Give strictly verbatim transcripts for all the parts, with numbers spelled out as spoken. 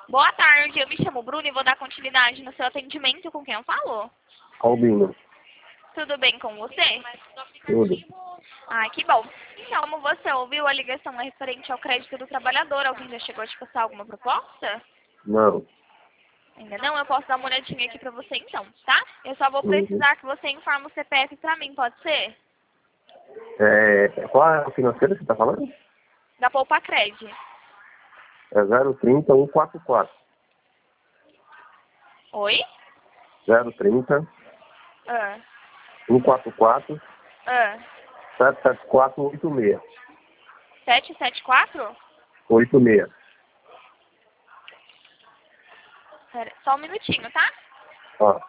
Boa tarde, eu me chamo Bruno e vou dar continuidade no seu atendimento com quem eu falo. Albino. Tudo bem com você? Tudo. Ah, que bom. Então, como você ouviu, a ligação é referente ao crédito do trabalhador. Alguém já chegou a te passar alguma proposta? Não. Ainda não? Eu posso dar uma olhadinha aqui pra você então, tá? Eu só vou Uhum. precisar que você informe o C P F pra mim, pode ser? É, qual é a financeira que você está falando? Da Poupa Cred. É zero trinta, cento e quarenta e quatro. Oi? zero trinta, Ah, cento e quarenta e quatro, ah. sete sete quatro, oito seis. sete sete quatro? oito seis. Pera, só um minutinho, tá? Ó.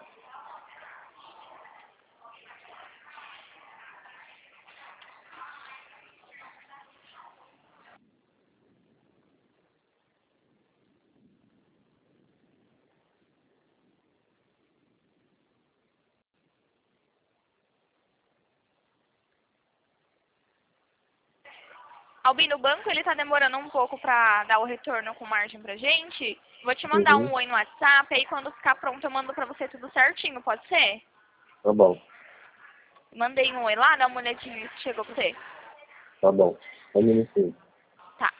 Albino, o banco ele tá demorando um pouco pra dar o retorno com margem pra gente. Vou te mandar Uhum. um oi no WhatsApp, aí quando ficar pronto eu mando pra você tudo certinho, pode ser? Tá bom. Mandei um oi lá, dá uma olhadinha se chegou pra você. Tá bom. Só um minutinho. Tá.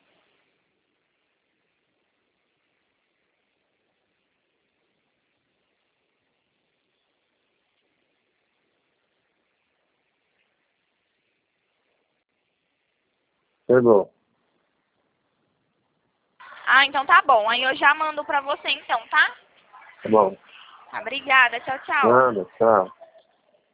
Chegou. Ah, então tá bom. Aí eu já mando pra você então, tá? Tá bom. Tá, obrigada. Tchau, tchau. Nada, tchau.